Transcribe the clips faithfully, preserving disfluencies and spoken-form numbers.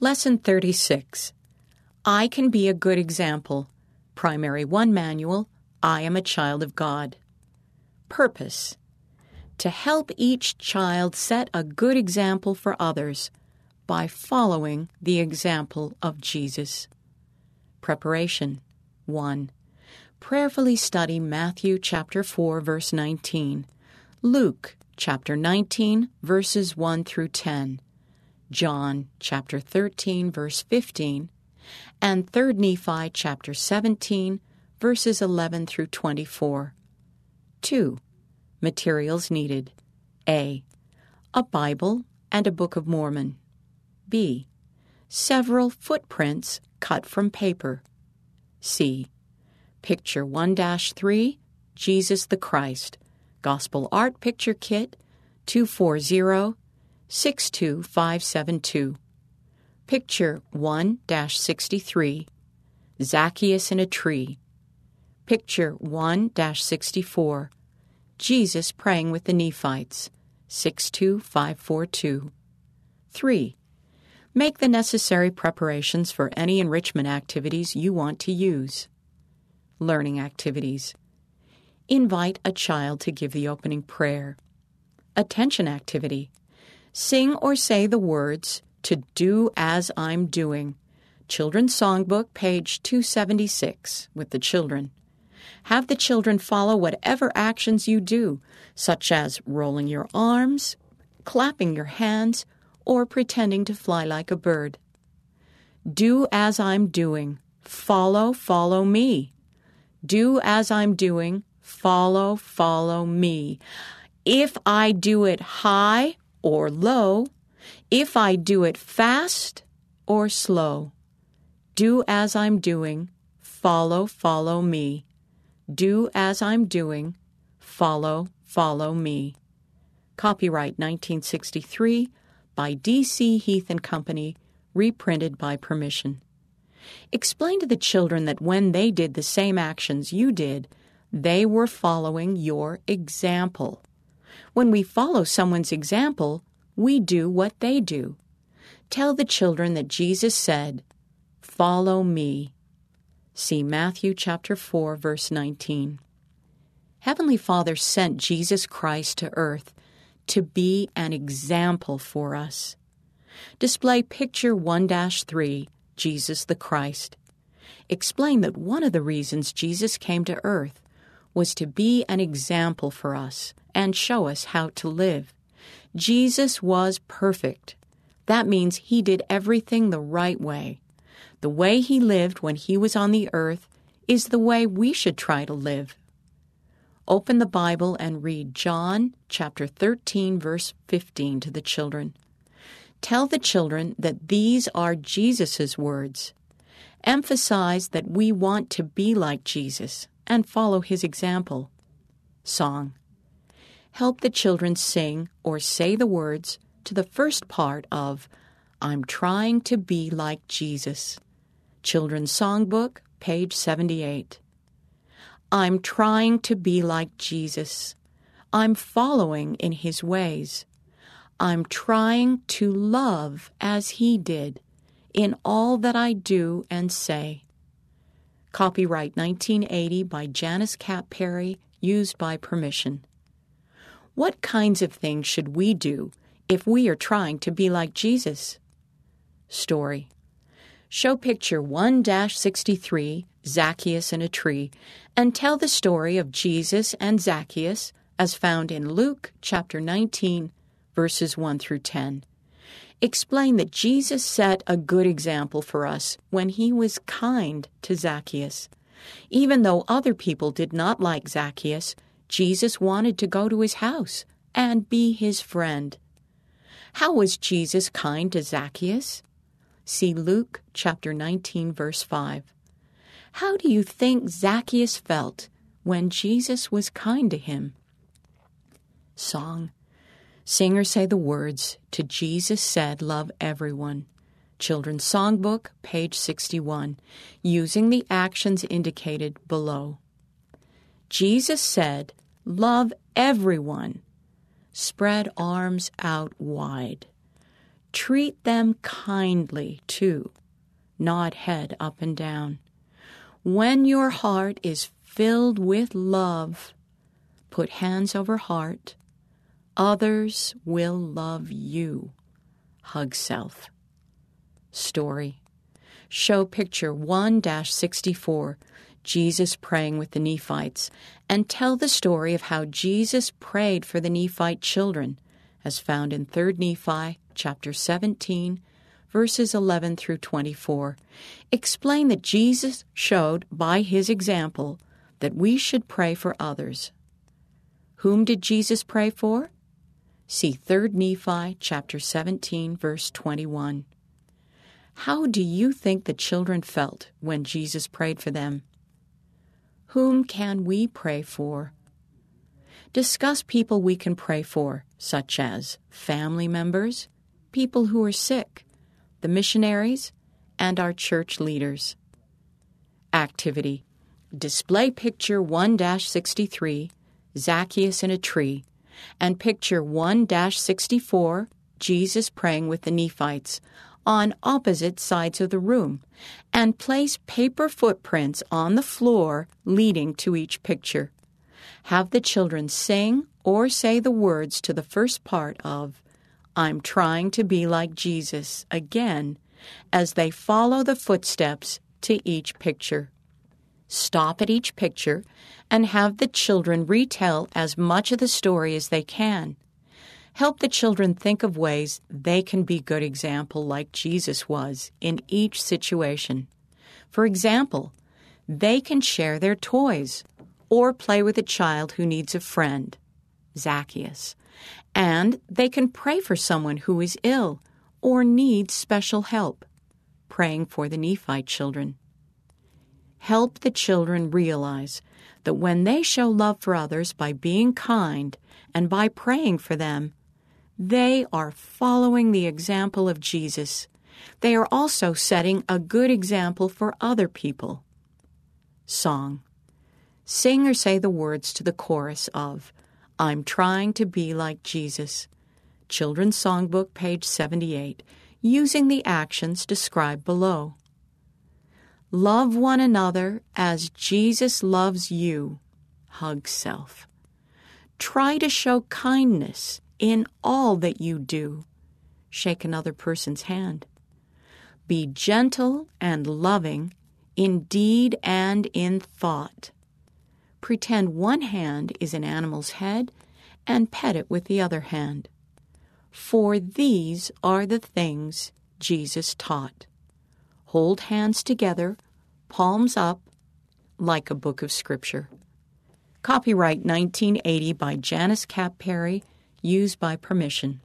Lesson thirty-six. I Can Be a Good Example. Primary one Manual. I Am a Child of God. Purpose. To help each child set a good example for others by following the example of Jesus. Preparation. one. Prayerfully study Matthew chapter four, verse nineteen, Luke chapter nineteen, verses one through ten, John chapter thirteen, verse fifteen, and Third Nephi chapter seventeen, verses eleven through twenty-four. two. Materials needed. A. A Bible and a Book of Mormon. B. Several footprints cut from paper. C. Picture one dash three, Jesus the Christ, Gospel Art Picture Kit, two four zero, six two five seven two. Picture one dash sixty-three, Zacchaeus in a Tree. Picture one dash sixty-four, Jesus praying with the Nephites, six two five four two. three. Make the necessary preparations for any enrichment activities you want to use. Learning activities. Invite a child to give the opening prayer. Attention activity. Sing or say the words to Do As I'm Doing. Children's Songbook, page two seventy-six, with the children. Have the children follow whatever actions you do, such as rolling your arms, clapping your hands, or pretending to fly like a bird. Do as I'm doing. Follow, follow me. Do as I'm doing. Follow, follow me. If I do it high or low, if I do it fast or slow. Do as I'm doing. Follow, follow me. Do as I'm doing. Follow, follow me. Copyright nineteen sixty-three by D C Heath and Company, reprinted by permission. Explain to the children that when they did the same actions you did, they were following your example. When we follow someone's example, we do what they do. Tell the children that Jesus said, "Follow me." See Matthew chapter four, verse nineteen. Heavenly Father sent Jesus Christ to earth to be an example for us. Display picture one dash three, Jesus the Christ. Explain that one of the reasons Jesus came to earth was to be an example for us and show us how to live. Jesus was perfect. That means he did everything the right way. The way he lived when he was on the earth is the way we should try to live. Open the Bible and read John chapter thirteen, verse fifteen to the children. Tell the children that these are Jesus' words. Emphasize that we want to be like Jesus and follow his example. Song. Help the children sing or say the words to the first part of I'm Trying to Be Like Jesus. Children's Songbook, page seventy-eight. I'm trying to be like Jesus. I'm following in his ways. I'm trying to love as he did in all that I do and say. Copyright nineteen eighty by Janice Cap Perry, used by permission. What kinds of things should we do if we are trying to be like Jesus? Story. Show picture one dash sixty-three, Zacchaeus in a Tree, and tell the story of Jesus and Zacchaeus as found in Luke chapter nineteen, verses one through ten. Explain that Jesus set a good example for us when he was kind to Zacchaeus. Even though other people did not like Zacchaeus, Jesus wanted to go to his house and be his friend. How was Jesus kind to Zacchaeus? See Luke chapter nineteen, verse five. How do you think Zacchaeus felt when Jesus was kind to him? Song. Sing or say the words to Jesus Said, Love Everyone. Children's Songbook, page sixty-one, using the actions indicated below. Jesus said, love everyone. Spread arms out wide. Treat them kindly, too. Nod head up and down. When your heart is filled with love, put hands over heart. Others will love you. Hug self. Story. Show picture one dash sixty-four, Jesus praying with the Nephites, and tell the story of how Jesus prayed for the Nephite children, as found in Third Nephi, chapter seventeen, verses eleven through twenty-four. Explain that Jesus showed by his example that we should pray for others. Whom did Jesus pray for? See Third Nephi, chapter seventeen, verse twenty-one. How do you think the children felt when Jesus prayed for them? Whom can we pray for? Discuss people we can pray for, such as family members, people who are sick, the missionaries, and our church leaders. Activity. Display picture one dash sixty-three, Zacchaeus in a tree, and picture one dash sixty-four, Jesus praying with the Nephites, on opposite sides of the room, and place paper footprints on the floor leading to each picture. Have the children sing or say the words to the first part of I'm trying to be like Jesus again as they follow the footsteps to each picture. Stop at each picture and have the children retell as much of the story as they can. Help the children think of ways they can be good example like Jesus was in each situation. For example, they can share their toys or play with a child who needs a friend, Zacchaeus, and they can pray for someone who is ill or needs special help, praying for the Nephite children. Help the children realize that when they show love for others by being kind and by praying for them, they are following the example of Jesus. They are also setting a good example for other people. Song. Sing or say the words to the chorus of I'm trying to be like Jesus. Children's Songbook, page seventy-eight, using the actions described below. Love one another as Jesus loves you. Hug self. Try to show kindness in all that you do. Shake another person's hand. Be gentle and loving in deed and in thought. Pretend one hand is an animal's head and pet it with the other hand. For these are the things Jesus taught. Hold hands together, palms up, like a book of Scripture. Copyright nineteen eighty by Janice Cap Perry, used by permission.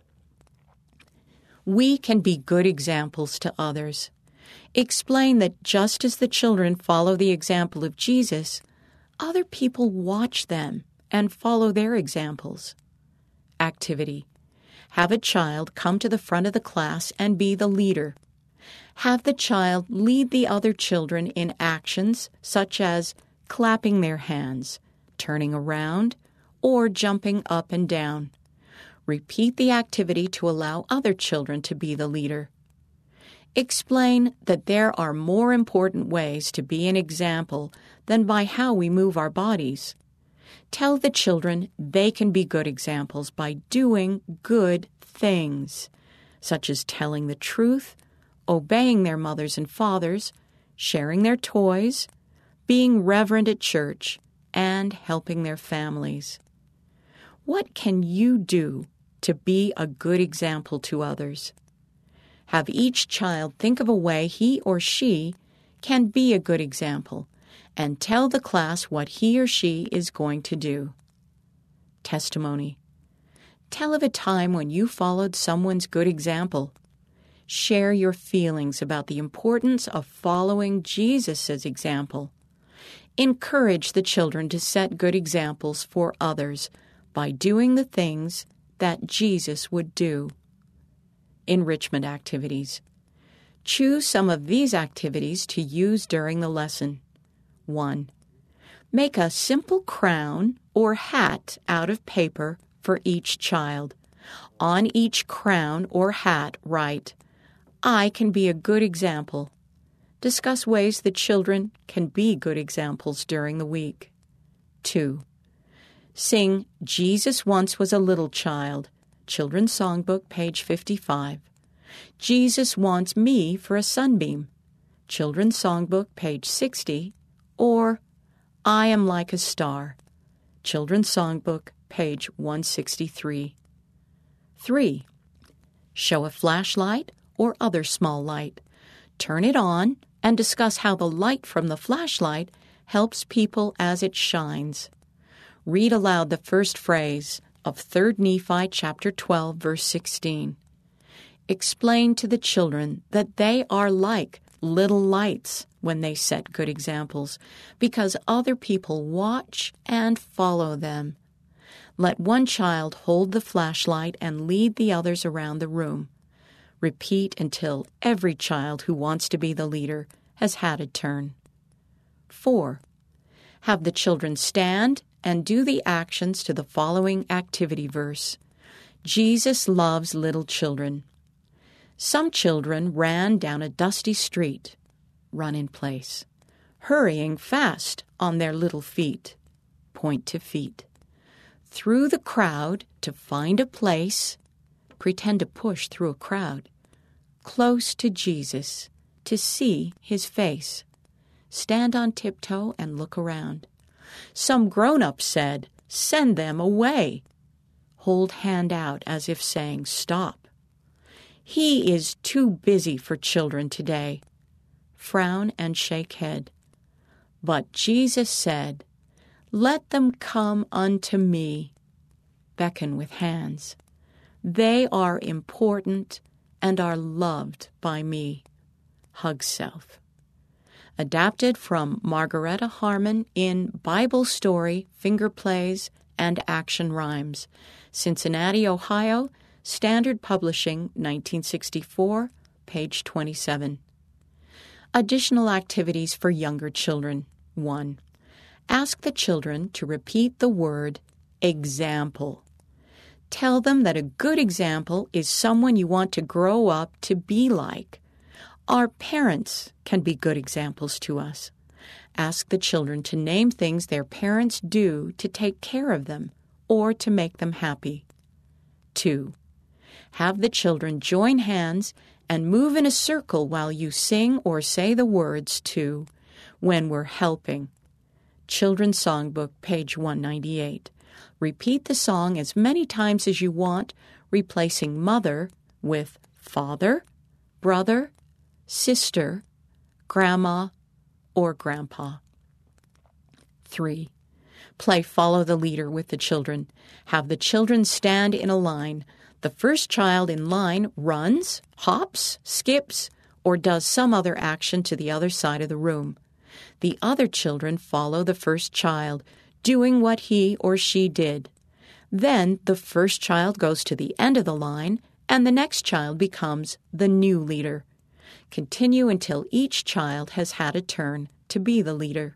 We can be good examples to others. Explain that just as the children follow the example of Jesus, other people watch them and follow their examples. Activity. Have a child come to the front of the class and be the leader. Have the child lead the other children in actions such as clapping their hands, turning around, or jumping up and down. Repeat the activity to allow other children to be the leader. Explain that there are more important ways to be an example than by how we move our bodies. Tell the children they can be good examples by doing good things, such as telling the truth, obeying their mothers and fathers, sharing their toys, being reverent at church, and helping their families. What can you do to be a good example to others? Have each child think of a way he or she can be a good example and tell the class what he or she is going to do. Testimony. Tell of a time when you followed someone's good example. Share your feelings about the importance of following Jesus' example. Encourage the children to set good examples for others by doing the things that Jesus would do. Enrichment activities. Choose some of these activities to use during the lesson. one. Make a simple crown or hat out of paper for each child. On each crown or hat, write, "I can be a good example." Discuss ways that children can be good examples during the week. Two. Sing "Jesus Once Was a Little Child," Children's Songbook, page fifty-five. "Jesus Wants Me for a Sunbeam," Children's Songbook, page sixty, or "I Am Like a Star," Children's Songbook, page one sixty-three. Three. Show a flashlight or other small light. Turn it on and discuss how the light from the flashlight helps people as it shines. Read aloud the first phrase of Third Nephi chapter twelve, verse sixteen. Explain to the children that they are like little lights when they set good examples, because other people watch and follow them. Let one child hold the flashlight and lead the others around the room. Repeat until every child who wants to be the leader has had a turn. Four. Have the children stand and do the actions to the following activity verse. Jesus loves little children. Some children ran down a dusty street. Run in place. Hurrying fast on their little feet. Point to feet. Through the crowd to find a place. Pretend to push through a crowd. Close to Jesus to see his face. Stand on tiptoe and look around. Some grown-up said, "Send them away." Hold hand out as if saying, "Stop." He is too busy for children today. Frown and shake head. But Jesus said, "Let them come unto me." Beckon with hands. They are important and are loved by me. Hug self. Adapted from Margaretta Harmon in Bible Story, Finger Plays, and Action Rhymes. Cincinnati, Ohio, Standard Publishing, nineteen sixty-four, page twenty-seven. Additional activities for younger children. One. Ask the children to repeat the word example. Tell them that a good example is someone you want to grow up to be like. Our parents can be good examples to us. Ask the children to name things their parents do to take care of them or to make them happy. Two. Have the children join hands and move in a circle while you sing or say the words to "When We're Helping." Children's Songbook, page one ninety-eight. Repeat the song as many times as you want, replacing mother with father, brother, sister, grandma, or grandpa. Three. Play follow the leader with the children. Have the children stand in a line. The first child in line runs, hops, skips, or does some other action to the other side of the room. The other children follow the first child, doing what he or she did. Then the first child goes to the end of the line, and the next child becomes the new leader. Continue until each child has had a turn to be the leader.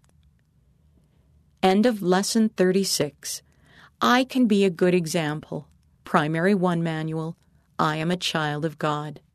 End of Lesson thirty-six. I Can Be a Good Example. Primary one Manual. I Am a Child of God.